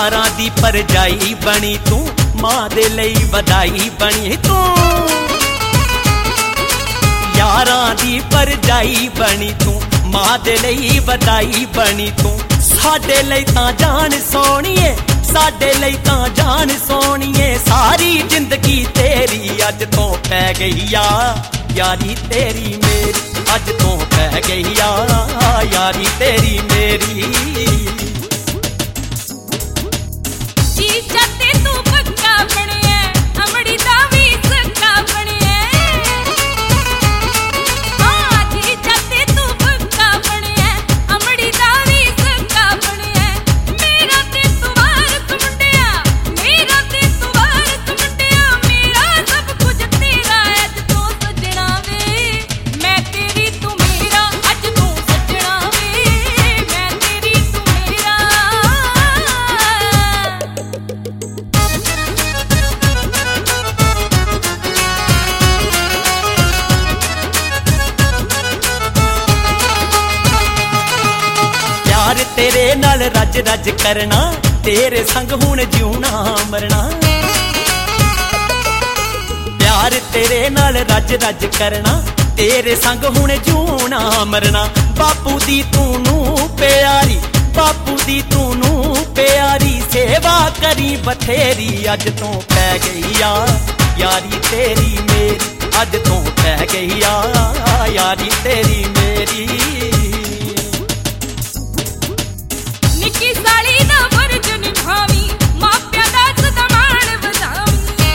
यारां दी परजाई बनी तू, मां दे लई वधाई बनी तू। यारां दी परजाई बनी तू, मां दे लई वधाई बनी तू। साडे लई तां जान सोहणीए, साडे लई तां जान सोहणीए। सारी जिंदगी तेरी अज तो पै गई आ यारी तेरी मेरी, अज तो पै गई आ यारी तेरी मेरी। प्यार तेरे नाल रज रज करना, तेरे संग हुण जिउना मरना। प्यार तेरे नाल रज रज करना, तेरे संग हुण जिउना मरना। बापू दी तूनू प्यारी, बापू दी तूनू प्यारी। सेवा करी बथेरी, अज तो पै गई आ यारी तेरी मेरी, अज तो पै गई आ यारी तेरी मेरी। निक्की साली दा फर्ज निभावी, मापिया दा सदमान वधावी।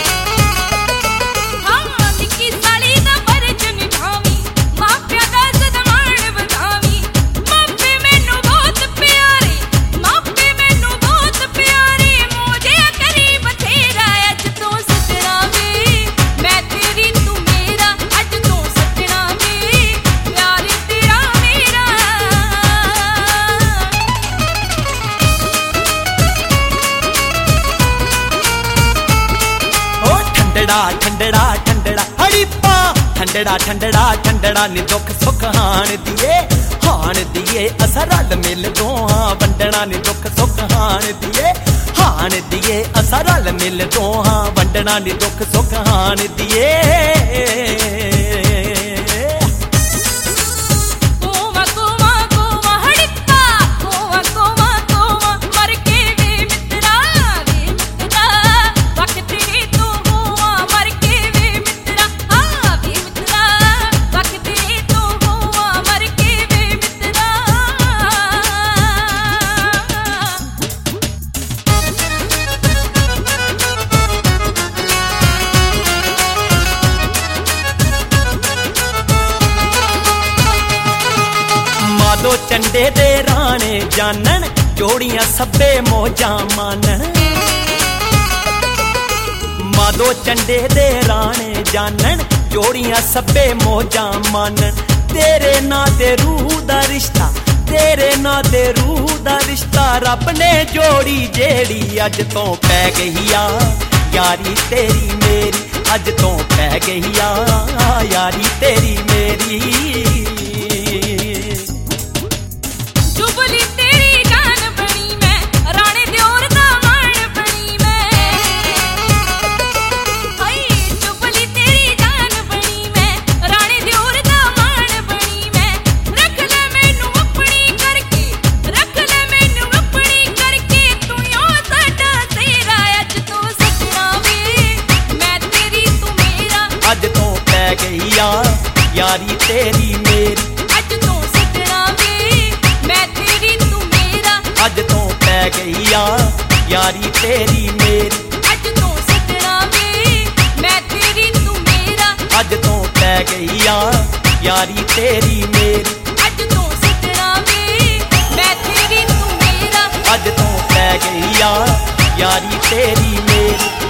हाँ निक्की साली दा फर्ज निभावी, मापिया दा सदमान वधावी। मापे मैनू बहुत प्यारे, मापे मैनू बहुत प्यारे। मोजे करी बथेरा, अज तो सजना वे मैं तेरी तू मेरा, अज तो सजना वे प्यार तेरा मेरा। ठंडड़ा ठंडड़ा ठंडड़ा हड़ीपा, ठंडड़ा ठंडड़ा ठंडड़ा नी दुख सुख हाण दिए असा रल मिल दोहां। वंडना नी दुख सुख हाण दिए असा रल मिल दोहां। वंडना नी दुख सुख हाण दिए। मादो चंडे दे राणे जानन, जोड़ियां सब्बे मौजां मानन। मादो चंडे दे राणे जानन, जोड़ियां सब्बे मौजां मानन। तेरे नां ते रूह दा रिश्ता, तेरे नां ते रूह दा रिश्ता। रब ने जोड़ी जेड़ी, अज तो पै गई आ यारी तेरी मेरी, अज तो पै गई आ यारी तेरी मेरी। चुबली तेरी जान बनी मैं, राणे दियोर दा मान बनी मैं। हाय चुबली तेरी जान बनी मैं, राणे दियोर दा मान बनी मैं। रख ले मैनू अपनी करके, रख ले मैनू अपनी करके। तू यो साडा तेरा, अज तो सजना वे मैं तेरी तू मेरा, अज तो पै गई आ यारी तेरी मेरी, अज तो सजना वे मैं तेरी तू मेरा। अज तो पै गई आ यारी तेरी मेरी, अज तो सजना वे मैं तेरी तू मेरा। अज तो पै गई आ यारी तेरी मेरी, अज तो सजना वे मैं तेरी तू मेरा। अज तो पै गई आ यारी तेरी मेरी।